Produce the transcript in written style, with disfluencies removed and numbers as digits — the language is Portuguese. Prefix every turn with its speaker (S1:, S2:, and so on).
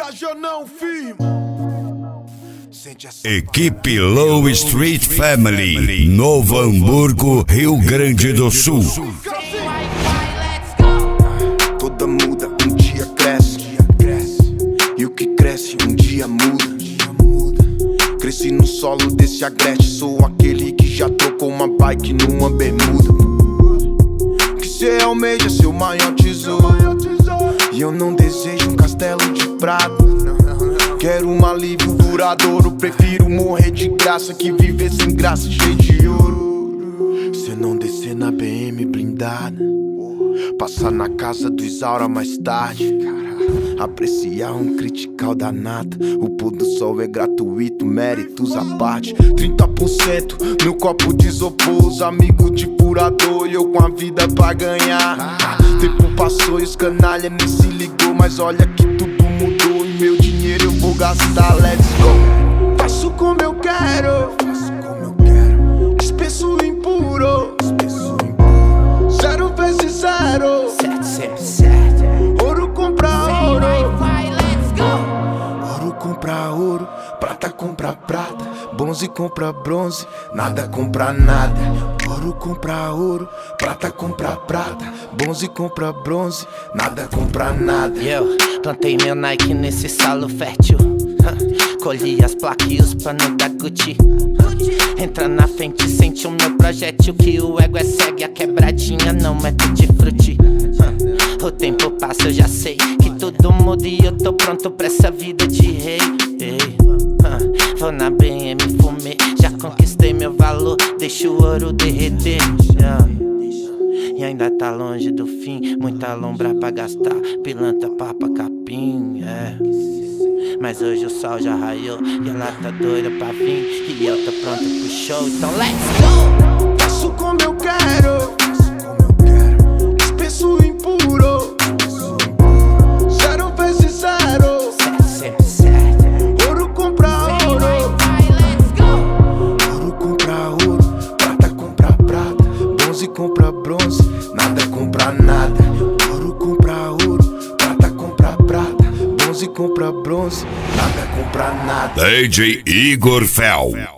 S1: viaja não firma.
S2: Equipe Low Street Family, Novo Hamburgo, Rio Grande do Sul.
S1: Toda muda, um dia cresce. E o que cresce, um dia muda. Cresci no solo desse agreste. Sou aquele que já trocou uma bike numa bermuda. Que cê almeja seu maior tesouro. E eu não desejo um castelo de prata. Quero um alívio duradouro. Prefiro morrer de graça que viver sem graça, cheio de ouro. Cê não descer na BM blindada, passar na casa do Isaura mais tarde, apreciar um critical da nata. O pôr do sol é gratuito, méritos à parte. 30% no copo de isopor. Os amigos de furador e eu com a vida pra ganhar. Tempo passou e os canalha nem se ligou. Mas olha que tudo mudou e meu dinheiro eu vou gastar, let's go. Faço como eu quero, dispenso impuro. 0 vezes 0. Ouro compra ouro. Ouro compra ouro, prata compra prata, bronze compra bronze, nada compra nada. Ouro compra ouro, prata compra prata, bronze compra bronze, nada compra nada.
S3: Eu plantei meu Nike nesse solo fértil, colhi as placas e os panos da Gucci. Entra na frente, sente o meu projétil, que o ego é cego e a quebradinha não é tutti frutti. O tempo passa, eu já sei que tudo muda e eu tô pronto pra essa vida de rei. Vou na BM, fumei, já conquistei meu valor, deixo o ouro derreter. E ainda tá longe do fim, muita lombra pra gastar, pilantra, papa, capim, Mas hoje o sol já raiou e ela tá doida pra vir, e eu tô pronto pro show, então let's go!
S1: Faço como eu quero, dispenso impuro. 0 vezes 0. Ouro compra ouro. Ouro compra ouro, prata compra prata, bronze compra bronze, nada compra nada. Ouro compra ouro, prata compra prata, bronze compra bronze, nada compra nada.
S2: DJ Igor Fel.